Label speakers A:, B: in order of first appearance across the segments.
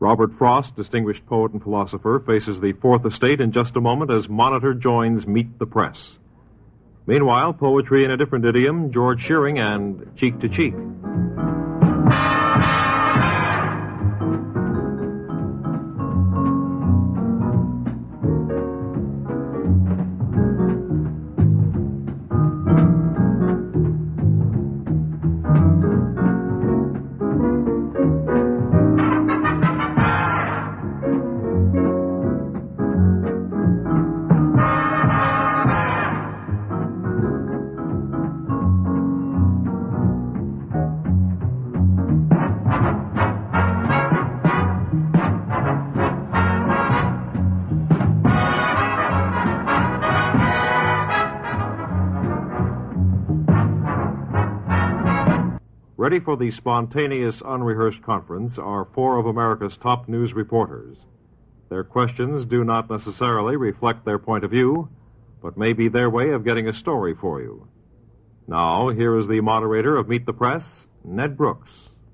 A: Robert Frost, distinguished poet and philosopher, faces the Fourth Estate in just a moment as Monitor joins Meet the Press. Meanwhile, poetry in a different idiom, George Shearing and Cheek to Cheek. Ready for the spontaneous, unrehearsed conference are four of America's top news reporters. Their questions do not necessarily reflect their point of view, but may be their way of getting a story for you. Now, here is the moderator of Meet the Press, Ned Brooks.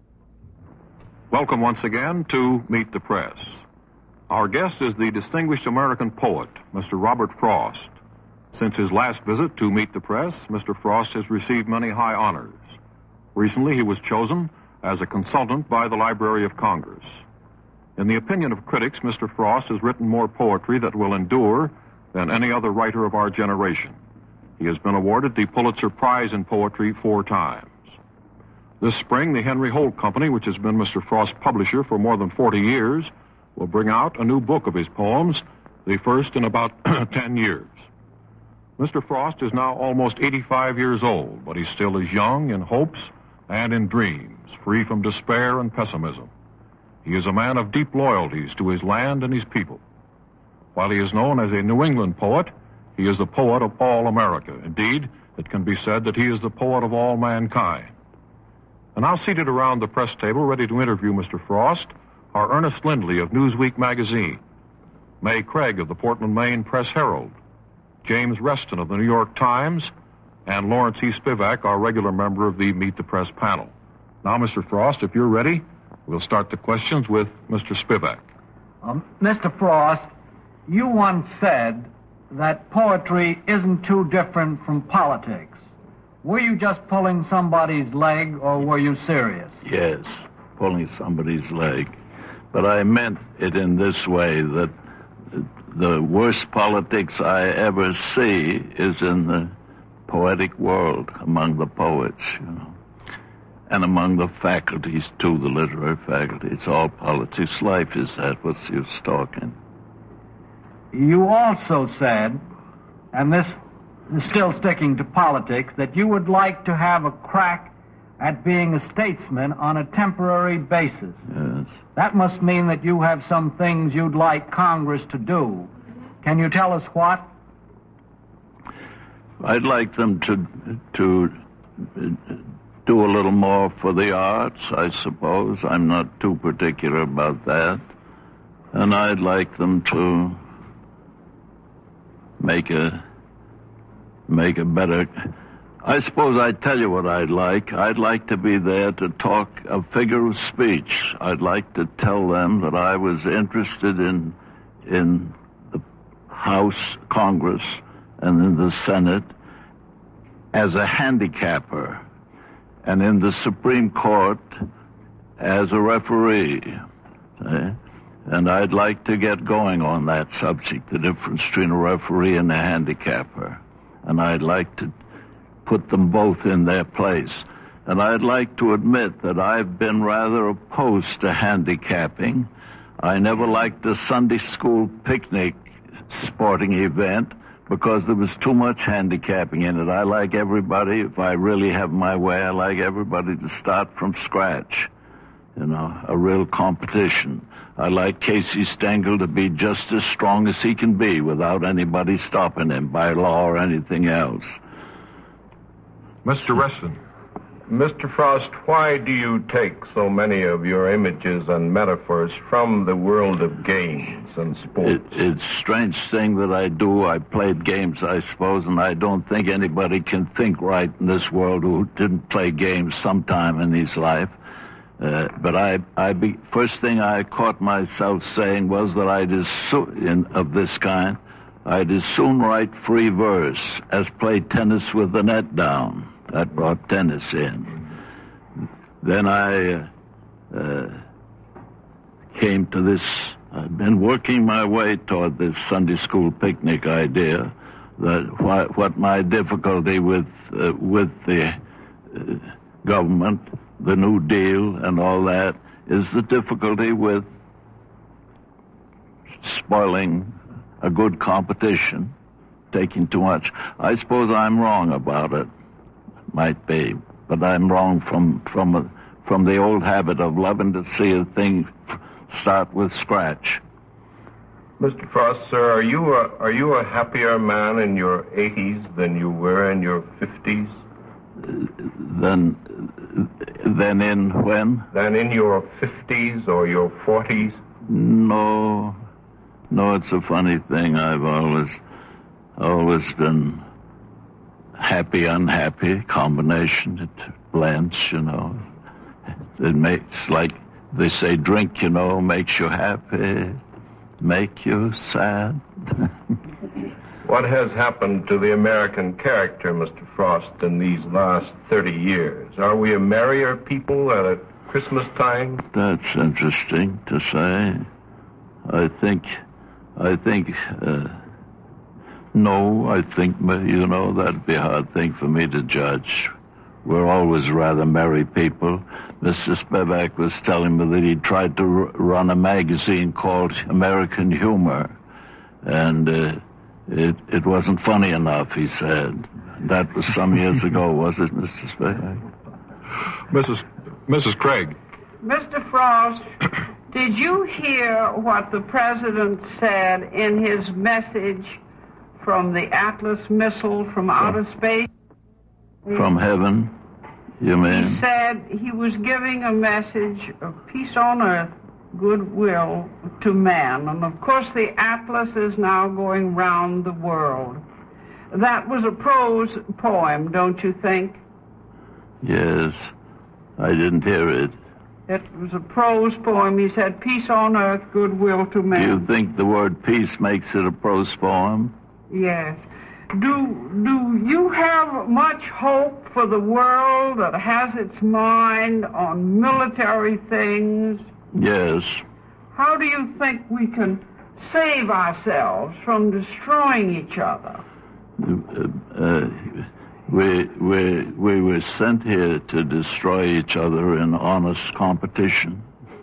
B: Welcome once again to Meet the Press. Our guest is the distinguished American poet, Mr. Robert Frost. Since his last visit to Meet the Press, Mr. Frost has received many high honors. Recently, he was chosen as a consultant by the Library of Congress. In the opinion of critics, Mr. Frost has written more poetry that will endure than any other writer of our generation. He has been awarded the Pulitzer Prize in Poetry 4 times. This spring, the Henry Holt Company, which has been Mr. Frost's publisher for more than 40 years, will bring out a new book of his poems, the first in about 10 years. Mr. Frost is now almost 85 years old, but he still is young in hopes and in dreams, free from despair and pessimism. He is a man of deep loyalties to his land and his people. While he is known as a New England poet, he is the poet of all America. Indeed, it can be said that he is the poet of all mankind. And now seated around the press table, ready to interview Mr. Frost, are Ernest Lindley of Newsweek magazine, May Craig of the Portland, Maine Press-Herald, James Reston of the New York Times, and Lawrence E. Spivak, our regular member of the Meet the Press panel. Now, Mr. Frost, if you're ready, we'll start the questions with Mr. Spivak.
C: Mr. Frost, you once said that poetry isn't too different from politics. Were you just pulling somebody's leg, or were you serious?
D: Yes, pulling somebody's leg. But I meant it in this way, that the worst politics I ever see is in the poetic world, among the poets, and among the faculties, too, the literary faculty. It's all politics. Life is that. What's the use talking?
C: You also said, and this is still sticking to politics, that you would like to have a crack at being a statesman on a temporary basis.
D: Yes.
C: That must mean that you have some things you'd like Congress to do. Can you tell us what?
D: I'd like them to do a little more for the arts, I suppose. I'm not too particular about that. And I'd like them to make a better... I suppose I'd tell you what I'd like. I'd like to be there to talk a figure of speech. I'd like to tell them that I was interested in the House, Congress, and in the Senate as a handicapper, and in the Supreme Court as a referee. And I'd like to get going on that subject, the difference between a referee and a handicapper. And I'd like to put them both in their place. And I'd like to admit that I've been rather opposed to handicapping. I never liked the Sunday school picnic sporting event because there was too much handicapping in it. I like everybody, if I really have my way, I like everybody to start from scratch. A real competition. I like Casey Stengel to be just as strong as he can be without anybody stopping him by law or anything else.
B: Mr. Reston.
E: Mr. Frost, why do you take so many of your images and metaphors from the world of games and sports?
D: It's a strange thing that I do. I played games, I suppose, and I don't think anybody can think right in this world who didn't play games sometime in his life. But first thing I caught myself saying was that of this kind, I'd as soon write free verse as play tennis with the net down. That brought tennis in. Then I came to this. I've been working my way toward this Sunday school picnic idea. That what my difficulty with the government, the New Deal, and all that is the difficulty with spoiling a good competition, taking too much. I suppose I'm wrong about it. Might be, but I'm wrong from the old habit of loving to see a thing start with scratch.
E: Mr. Frost, sir, are you a happier man in your 80s than you were in your 50s?
D: Than in when?
E: Than in your 50s or your 40s?
D: No, it's a funny thing. I've always been happy, unhappy combination. It blends, It makes, like they say, drink, makes you happy, make you sad.
E: What has happened to the American character, Mr. Frost, in these last 30 years? Are we a merrier people at Christmas time?
D: That's interesting to say. I think, no, I think, that'd be a hard thing for me to judge. We're always rather merry people. Mr. Spivak was telling me that he tried to run a magazine called American Humor, and it wasn't funny enough, he said. That was some years ago, was it, Mr. Spivak?
B: Mrs. Craig.
F: Mr. Frost, did you hear what the president said in his message from the Atlas missile from outer space?
D: From heaven, you mean?
F: He said he was giving a message of peace on earth, goodwill to man. And of course the Atlas is now going round the world. That was a prose poem, don't you think?
D: Yes, I didn't hear it.
F: It was a prose poem. He said, peace on earth, goodwill to man.
D: Do you think the word peace makes it a prose poem?
F: Yes. Do you have much hope for the world that has its mind on military things?
D: Yes.
F: How do you think we can save ourselves from destroying each other?
D: We were sent here to destroy each other in honest competition.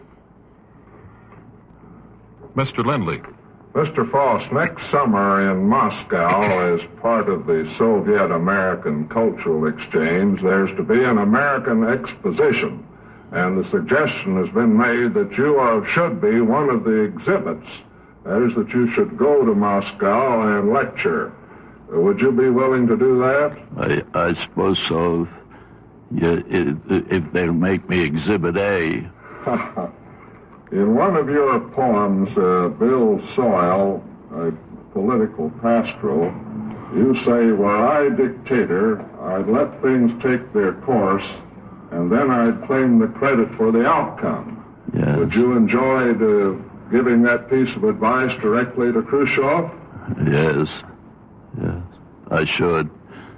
B: Mr. Lindley.
G: Mr. Frost, next summer in Moscow, as part of the Soviet-American Cultural Exchange, there's to be an American exposition. And the suggestion has been made that you should be one of the exhibits. That is, that you should go to Moscow and lecture. Would you be willing to do that?
D: I suppose so. If they'll make me Exhibit A.
G: In one of your poems, Bill Soil, a political pastoral, you say, were I dictator, I'd let things take their course, and then I'd claim the credit for the outcome.
D: Yes.
G: Would you enjoy giving that piece of advice directly to Khrushchev?
D: Yes, I should.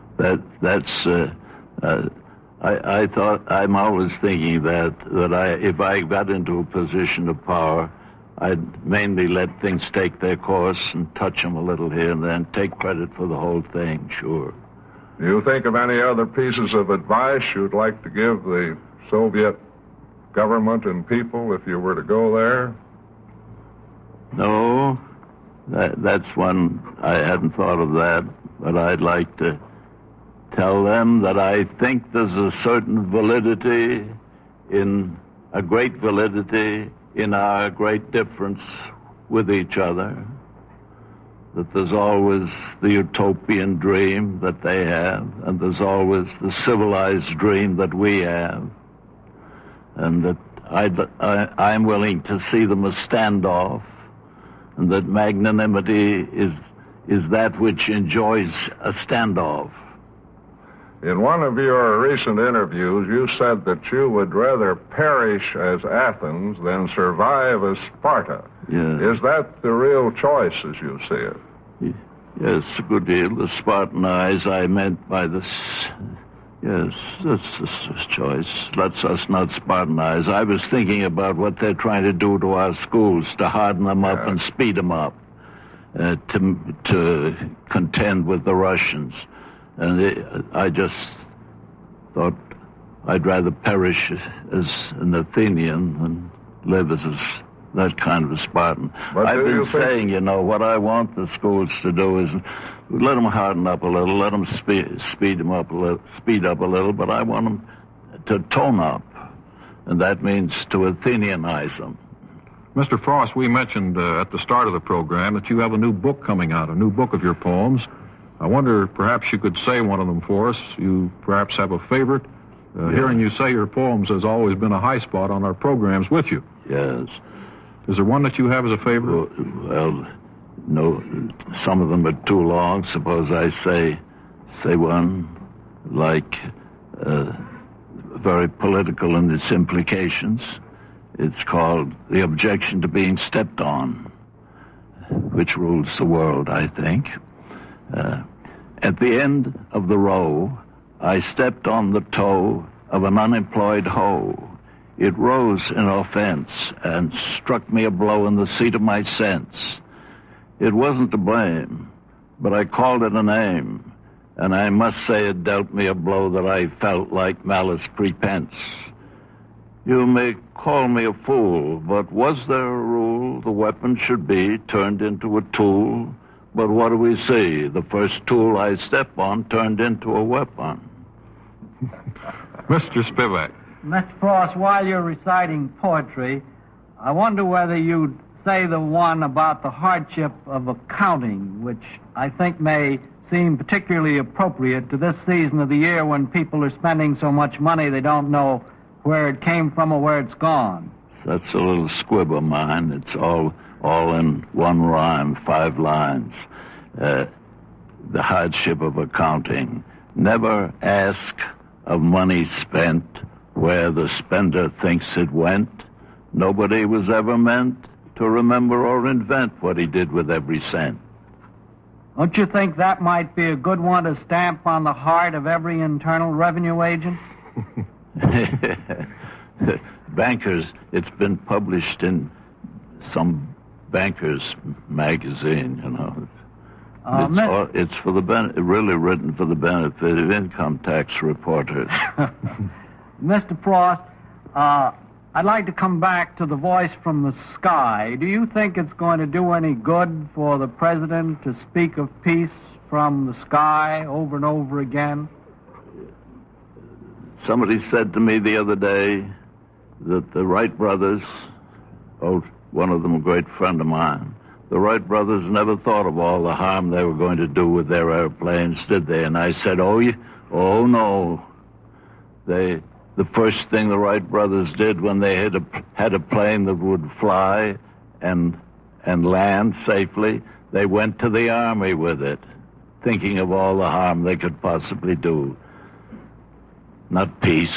D: I thought, I'm always thinking that if I got into a position of power, I'd mainly let things take their course and touch them a little here and then, take credit for the whole thing, sure.
G: Do you think of any other pieces of advice you'd like to give the Soviet government and people if you were to go there?
D: No, that's one, I hadn't thought of that, but I'd like to tell them that I think there's a certain validity, a great validity in our great difference with each other. That there's always the utopian dream that they have, and there's always the civilized dream that we have. And that I'm willing to see them a standoff, and that magnanimity is that which enjoys a standoff.
G: In one of your recent interviews, you said that you would rather perish as Athens than survive as Sparta.
D: Yes.
G: Is that the real choice as you see it?
D: Yes, a good deal. The Spartanize I meant by this. Yes, that's the choice. Let's us not Spartanize. I was thinking about what they're trying to do to our schools, to harden them up and speed them up, to contend with the Russians. And I just thought I'd rather perish as an Athenian than live as that kind of a Spartan.
G: But
D: I've been saying, what I want the schools to do is let them harden up a little, let them speed up a little, but I want them to tone up, and that means to Athenianize them.
B: Mr. Frost, we mentioned at the start of the program that you have a new book coming out, a new book of your poems. I wonder, perhaps you could say one of them for us. You perhaps have a favorite? Hearing you say your poems has always been a high spot on our programs with you.
D: Yes.
B: Is there one that you have as a favorite?
D: Well, no, some of them are too long. Suppose I say one like very political in its implications. It's called The Objection to Being Stepped On, which rules the world, I think. At the end of the row, I stepped on the toe of an unemployed hoe. It rose in offense and struck me a blow in the seat of my sense. It wasn't to blame, but I called it a name, and I must say it dealt me a blow that I felt like malice prepense. You may call me a fool, but was there a rule the weapon should be turned into a tool? But what do we see? The first tool I step on turned into a weapon.
B: Mr. Spivak.
C: Mr. Frost, while you're reciting poetry, I wonder whether you'd say the one about the hardship of accounting, which I think may seem particularly appropriate to this season of the year when people are spending so much money they don't know where it came from or where it's gone.
D: That's a little squib of mine. It's all in one rhyme, 5 lines. The hardship of accounting. Never ask of money spent where the spender thinks it went. Nobody was ever meant to remember or invent what he did with every cent.
C: Don't you think that might be a good one to stamp on the heart of every Internal Revenue agent?
D: Bankers, it's been published in some bankers magazine, It's for the really written for the benefit of income tax reporters.
C: Mr. Frost, I'd like to come back to the voice from the sky. Do you think it's going to do any good for the president to speak of peace from the sky over and over again?
D: Somebody said to me the other day that the Wright brothers, one of them a great friend of mine, the Wright brothers never thought of all the harm they were going to do with their airplanes, did they? And I said, oh no. The first thing the Wright brothers did when they had a plane that would fly and land safely, they went to the Army with it, thinking of all the harm they could possibly do. Not peace.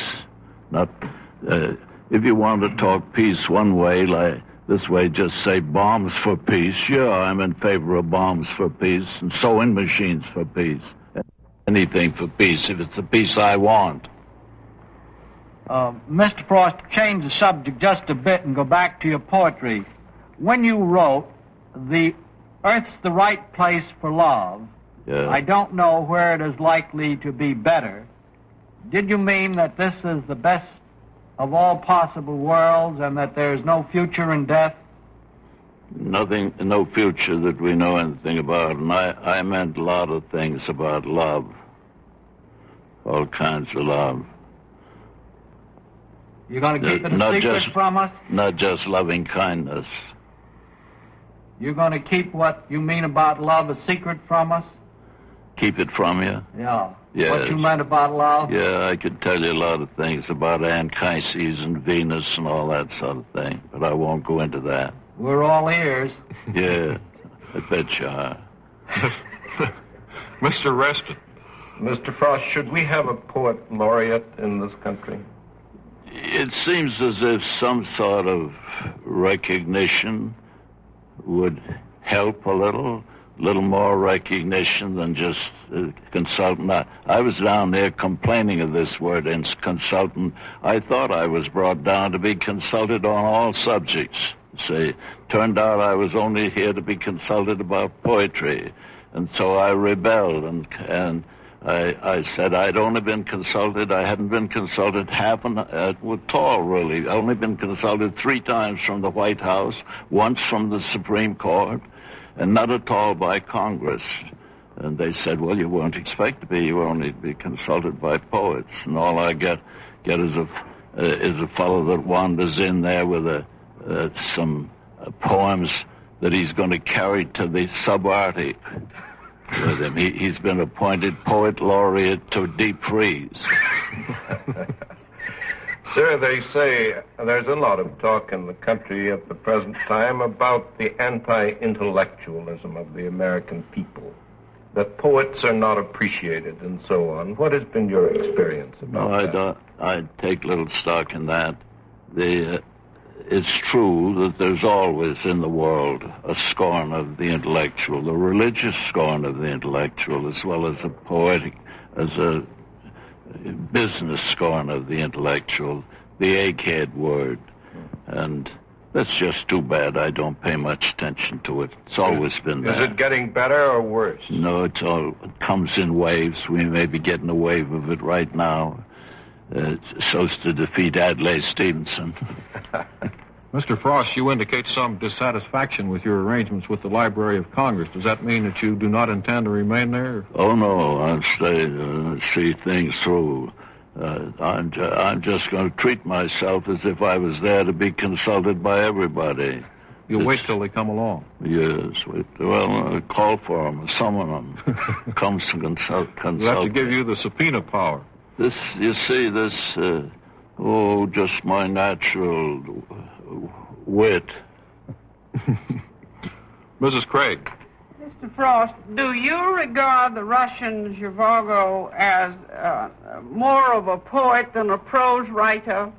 D: If you want to talk peace one way, like this way, just say bombs for peace. Sure, I'm in favor of bombs for peace and sewing machines for peace. Anything for peace, if it's the peace I want.
C: Mr. Frost, change the subject just a bit and go back to your poetry. When you wrote, the earth's the right place for love, I don't know where it is likely to be better. Did you mean that this is the best of all possible worlds and that there's no future in death?
D: Nothing, no future that we know anything about. And I meant a lot of things about love. All kinds of love.
C: You're going to keep it a secret from us?
D: Not just loving kindness.
C: You're going to keep what you mean about love a secret from us?
D: Keep it from you?
C: Yeah.
D: Yes.
C: What you meant about love?
D: Yeah, I could tell you a lot of things about Anchises and Venus and all that sort of thing, but I won't go into that.
C: We're all ears.
D: Yeah, I bet you are.
B: Mr. Reston,
E: Mr. Frost, should we have a poet laureate in this country?
D: It seems as if some sort of recognition would help a little more recognition than just consultant. I was down there complaining of this word, consultant. I thought I was brought down to be consulted on all subjects. See, turned out I was only here to be consulted about poetry. And so I rebelled, and I said I'd only been consulted. I hadn't been consulted at all, really. I only been consulted 3 times from the White House, once from the Supreme Court, and not at all by Congress. And they said, well, you won't expect to be. You only be consulted by poets. And all I get is a fellow that wanders in there with some poems that he's going to carry to the subarctic with him. He's been appointed poet laureate to deep freeze.
E: Sir, they say there's a lot of talk in the country at the present time about the anti-intellectualism of the American people, that poets are not appreciated and so on. What has been your experience about that?
D: I take little stock in that. It's true that there's always in the world a scorn of the intellectual, the religious scorn of the intellectual, as well as a business scorn of the intellectual, the egghead word. And that's just too bad. I don't pay much attention to it. It's always been that.
E: Is it getting better or worse?
D: No, it comes in waves. We may be getting a wave of it right now. So as to defeat Adlai Stevenson.
B: Mr. Frost, you indicate some dissatisfaction with your arrangements with the Library of Congress. Does that mean that you do not intend to remain there?
D: Oh, no. I'll stay see things through. I'm just going to treat myself as if I was there to be consulted by everybody.
B: You'll wait till they come along?
D: Yes. Well, call for them, summon them. Comes to consult.
B: We'll have to give you the subpoena power.
D: Just my natural wit.
B: Mrs. Craig.
F: Mr. Frost, do you regard the Russian Zhivago as more of a poet than a prose writer?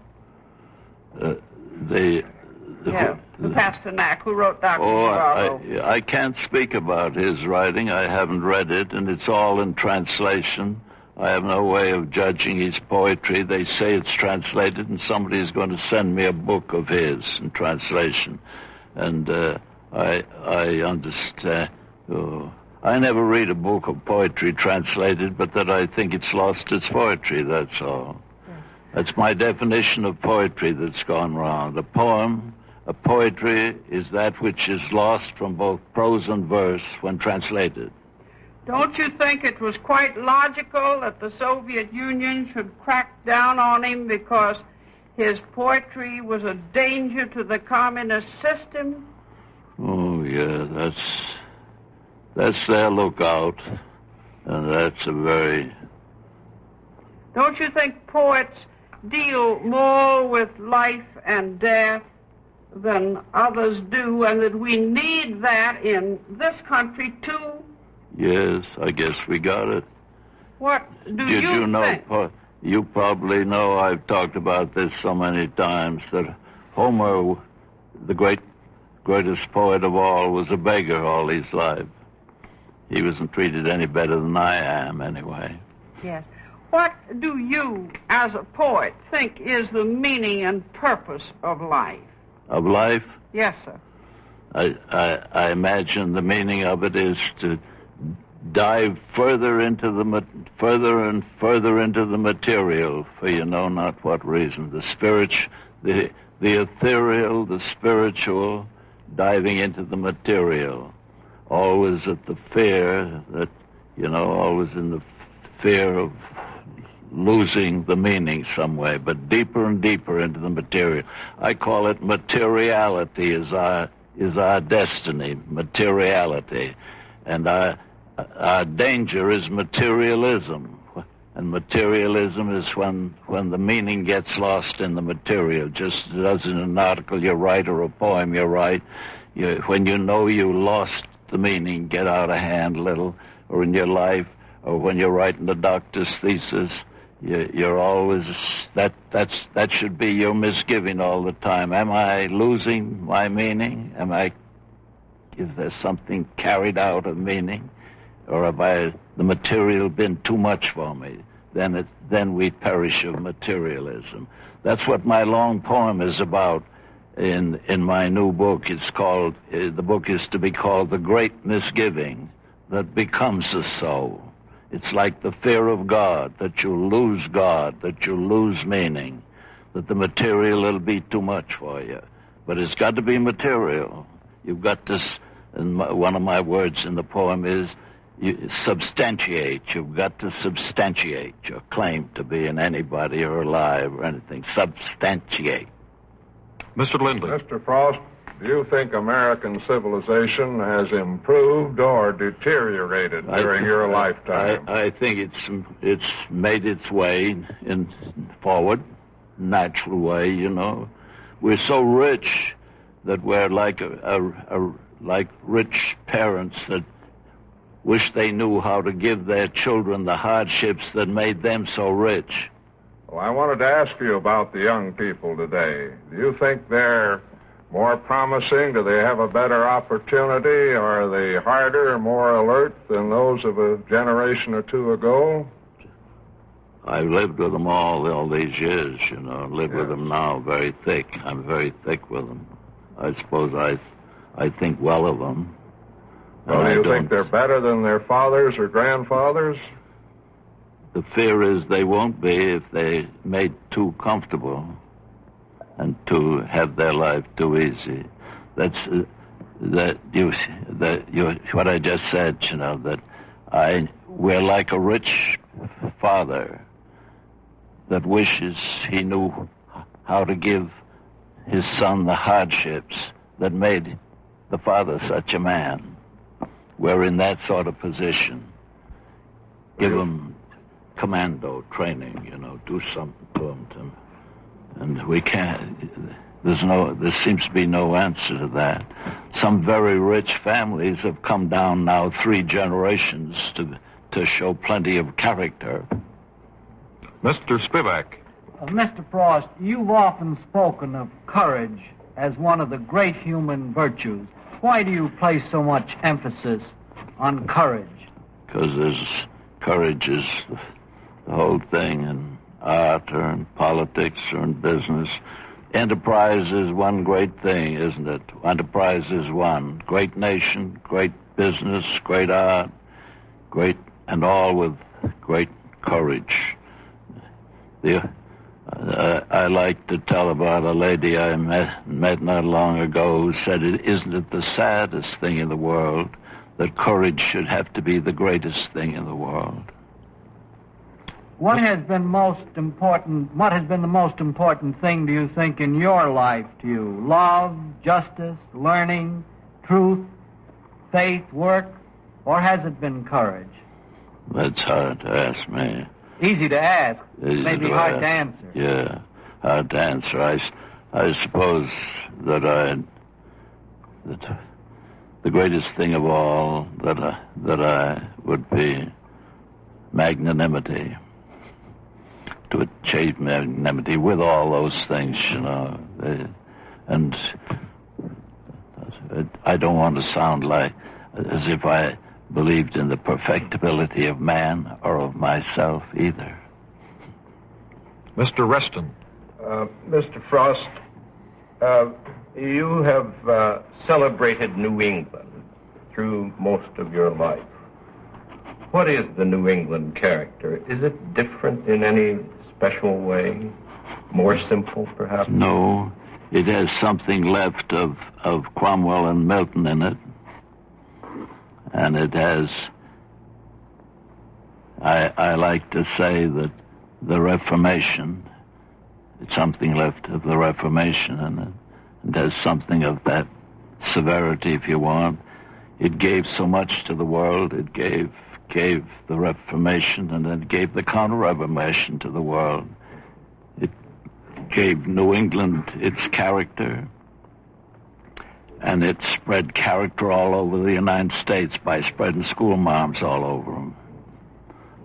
F: The Pasternak, who wrote Dr. Zhivago.
D: I can't speak about his writing. I haven't read it, and it's all in translation. I have no way of judging his poetry. They say it's translated, and somebody is going to send me a book of his in translation. And I understand. I never read a book of poetry translated, but that I think it's lost its poetry, that's all. That's my definition of poetry that's gone wrong. A poetry is that which is lost from both prose and verse when translated.
F: Don't you think it was quite logical that the Soviet Union should crack down on him because his poetry was a danger to the communist system?
D: Oh, yeah, that's their lookout, and that's a very...
F: Don't you think poets deal more with life and death than others do, and that we need that in this country, too?
D: Yes, I guess we got it.
F: What do you think?
D: You probably know, I've talked about this so many times, that Homer, the greatest poet of all, was a beggar all his life. He wasn't treated any better than I am, anyway.
F: Yes. What do you, as a poet, think is the meaning and purpose of life?
D: Of life?
F: Yes, sir.
D: I imagine the meaning of it is to dive further into the material for you know not what reason. The ethereal, the spiritual, diving into the material. Always at the fear that, always in the fear of losing the meaning some way, but deeper and deeper into the material. I call it materiality is our destiny, materiality. And our danger is materialism. And materialism is when the meaning gets lost in the material. Just as in an article you write or a poem you write, when you know you lost the meaning, get out of hand a little, or in your life, or when you're writing the doctor's thesis, you're always, that should be your misgiving all the time. Am I losing my meaning? Is there something carried out of meaning? Or have the material been too much for me? Then we perish of materialism. That's what my long poem is about in my new book. It's called, the book is to be called The Great Misgiving That Becomes the Soul. It's like the fear of God, that you'll lose God, that you'll lose meaning, that the material will be too much for you. But it's got to be material. You've got to, and one of my words in the poem is, substantiate. You've got to substantiate your claim to being anybody or alive or anything. Substantiate.
B: Mr. Lindley.
G: Mr. Frost, do you think American civilization has improved or deteriorated during your lifetime?
D: I think it's made its way forward, natural way, you know. We're so rich that we're like like rich parents that wish they knew how to give their children the hardships that made them so rich.
G: Well, I wanted to ask you about the young people today. Do you think they're more promising? Do they have a better opportunity? Are they harder, more alert than those of a generation or two ago?
D: I've lived with them all these years, you know, live with them now very thick. I'm very thick with them. I suppose I think well of them.
G: Well, do you think they're better than their fathers or grandfathers?
D: The fear is they won't be if they made too comfortable and to have their life too easy. That's what I just said, you know, that we're like a rich father that wishes he knew how to give his son the hardships that made the father such a man. We're in that sort of position. Give him commando training, you know, do something to him. And we can't, there seems to be no answer to that. Some very rich families have come down now 3 generations to show plenty of character.
B: Mr. Spivak.
C: Mr. Frost, you've often spoken of courage as one of the great human virtues. Why do you place so much emphasis on courage?
D: Because courage is the whole thing in art or in politics or in business. Enterprise is one great thing, isn't it? Enterprise is one. Great nation, great business, great art, great, and all with great courage. I like to tell about a lady I met not long ago who said, isn't it the saddest thing in the world that courage should have to be the greatest thing in the world?
C: What has been the most important thing, do you think, in your life to you? Love, justice, learning, truth, faith, work, or has it been courage?
D: That's hard to ask me.
C: Easy to ask,
D: maybe
C: hard to answer.
D: Yeah, hard to answer. I suppose that the greatest thing of all that I would be magnanimity. To achieve magnanimity with all those things, you know. And I don't want to sound like as if I believed in the perfectibility of man or of myself either.
B: Mr. Reston.
E: Mr. Frost, you have celebrated New England through most of your life. What is the New England character? Is it different in any special way? More simple, perhaps?
D: No. It has something left of Cromwell and Milton in it. And it has, I like to say that the Reformation, it's something left of the Reformation in it. It has something of that severity, if you want. It gave so much to the world. It gave the Reformation, and then gave the Counter-Reformation to the world. It gave New England its character, and it spread character all over the United States by spreading school marms all over them.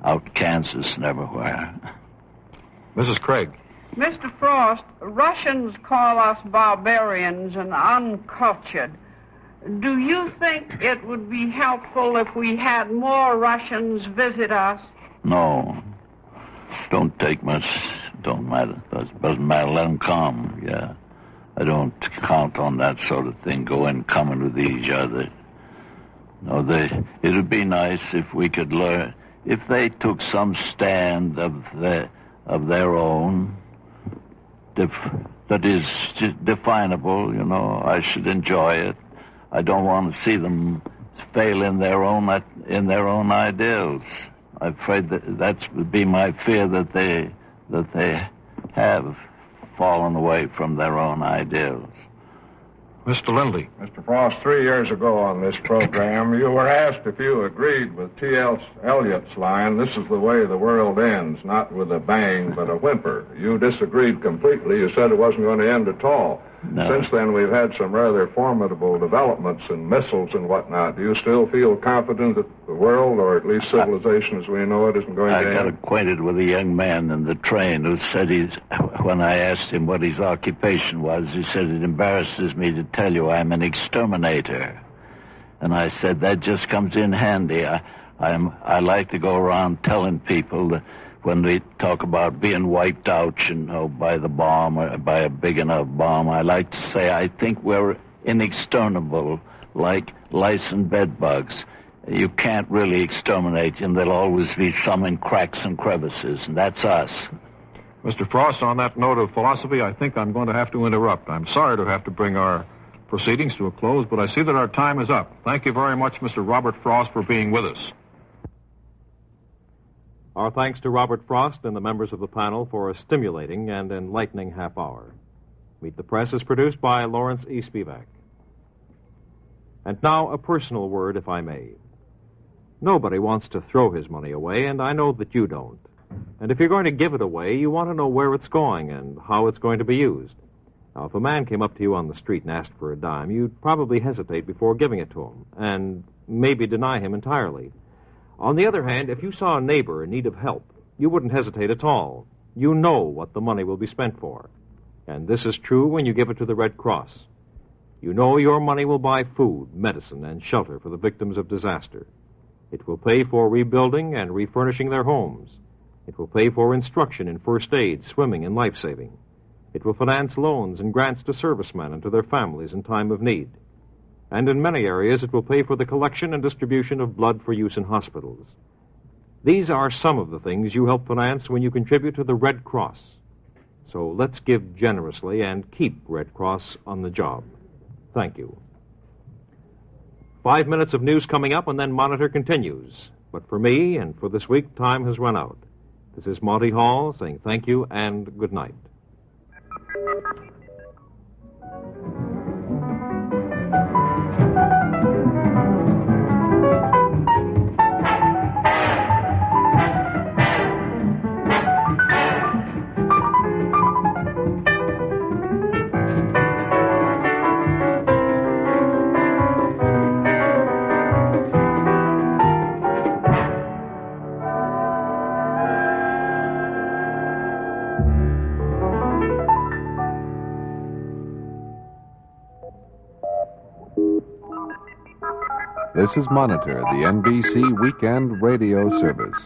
D: out Kansas and everywhere.
B: Mrs. Craig.
F: Mr. Frost, Russians call us barbarians and uncultured. Do you think it would be helpful if we had more Russians visit us?
D: No. Don't take much. Don't matter. Doesn't matter. Let them come. Yeah. I don't count on that sort of thing, coming with each other. No, it'd be nice if we could learn, if they took some stand of their own, that is definable, I should enjoy it. I don't want to see them fail in their own ideals. I'm afraid that would be my fear, that they have fallen away from their own ideals.
B: Mr. Lindley.
G: Mr. Frost, 3 years ago on this program, you were asked if you agreed with T.L. Eliot's line, "This is the way the world ends, not with a bang, but a whimper." You disagreed completely. You said it wasn't going to end at all.
D: No.
G: Since then, we've had some rather formidable developments in missiles and whatnot. Do you still feel confident that the world, or at least civilization as we know it, isn't going to end?
D: I got acquainted with a young man in the train who said when I asked him what his occupation was, he said, "It embarrasses me to tell you I'm an exterminator." And I said, that just comes in handy. I like to go around telling people that when they talk about being wiped out, by the bomb or by a big enough bomb, I like to say I think we're inexterminable, like lice and bed bugs. You can't really exterminate them. There'll always be some in cracks and crevices, and that's us.
B: Mr. Frost, on that note of philosophy, I think I'm going to have to interrupt. I'm sorry to have to bring our proceedings to a close, but I see that our time is up. Thank you very much, Mr. Robert Frost, for being with us.
A: Our thanks to Robert Frost and the members of the panel for a stimulating and enlightening half hour. Meet the Press is produced by Lawrence E. Spivak. And now a personal word, if I may. Nobody wants to throw his money away, and I know that you don't. And if you're going to give it away, you want to know where it's going and how it's going to be used. Now, if a man came up to you on the street and asked for a dime, you'd probably hesitate before giving it to him, and maybe deny him entirely. On the other hand, if you saw a neighbor in need of help, you wouldn't hesitate at all. You know what the money will be spent for. And this is true when you give it to the Red Cross. You know your money will buy food, medicine, and shelter for the victims of disaster. It will pay for rebuilding and refurnishing their homes. It will pay for instruction in first aid, swimming, and life-saving. It will finance loans and grants to servicemen and to their families in time of need. And in many areas, it will pay for the collection and distribution of blood for use in hospitals. These are some of the things you help finance when you contribute to the Red Cross. So let's give generously and keep Red Cross on the job. Thank you. 5 minutes of news coming up, and then Monitor continues. But for me and for this week, time has run out. This is Monty Hall saying thank you and good night.
H: This is Monitor, the NBC Weekend Radio Service.